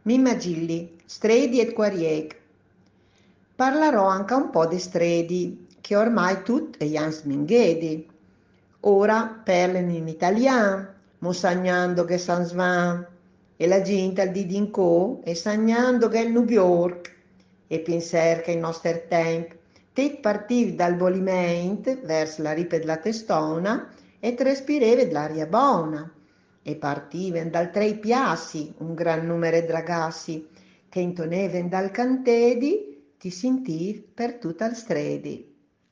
Mimma Gilli, stredi e quarieg. Parlerò anche un po' di stredi, che ormai tutti gli sminghedi. Ora parlano in italiano, mo sagnando che San Svan, e la gente al di dinco e sagnando che è il New York, e penser che il nostro tempo, te partir dal volimento verso la ripe della testona e respirare dell'aria buona, e partiven dal trei piassi un gran numero di ragazzi che intoneven dal cantedi ti sentir per tutta il stredi.